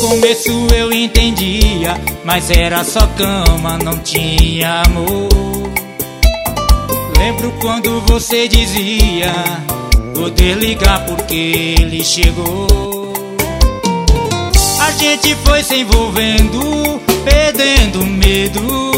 começo eu entendia, mas era só cama, não tinha amor. Lembro quando você dizia vou desligar porque ele chegou. A gente foi se envolvendo, perdendo medo.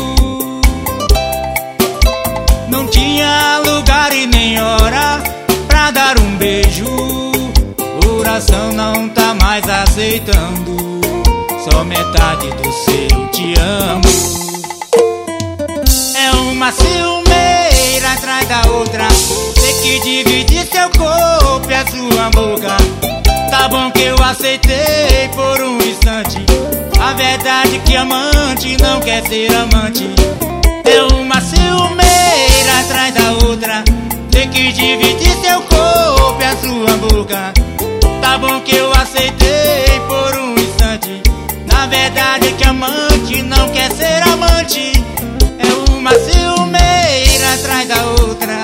Não tinha lugar e nem hora pra dar um beijo. Coração não tá mais aceitando só metade do seu te amo. É uma ciumeira atrás da outra, ter que dividir seu corpo e a sua boca. Tá bom que eu aceitei por um instante, a verdade é que amante não quer ser amante. É uma ciumeira atrás da outra, ter que dividir seu corpo e a sua boca. Tá bom que eu aceitei por um instante, na verdade é que amante não quer ser amante. É uma ciumeira atrás da outra.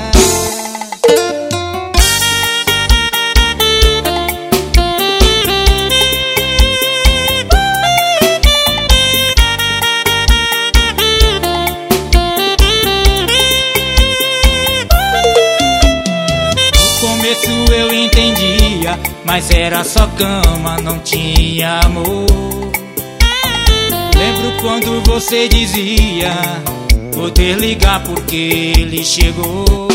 No começo eu entendia, mas era só cama, não tinha amor. Lembro quando você dizia vou desligar porque ele chegou.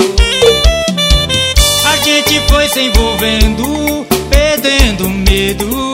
A gente foi se envolvendo, perdendo medo.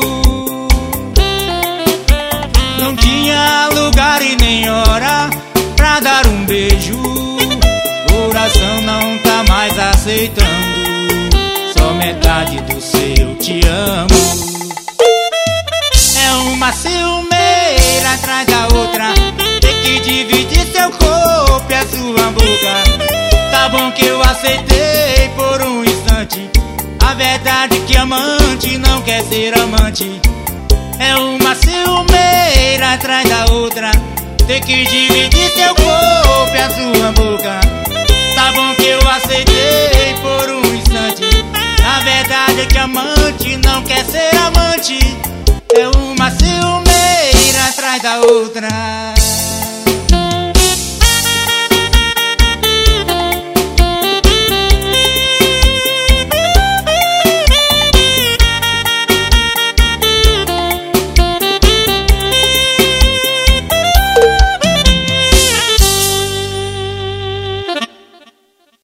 Não tinha lugar e nem hora pra dar um beijo. Coração não tá mais aceitando só metade do seu te amo. É uma ciumeira atrás da outra, ter que dividir seu corpo e a sua boca. Tá bom que eu aceitei por um instante, a verdade é que amante não quer ser amante. É uma ciumeira atrás da outra, ter que dividir seu corpo e a sua boca. Tá bom que eu aceitei por um instante, a verdade é que amante não quer ser amante. É uma ciumeira atrás da outra.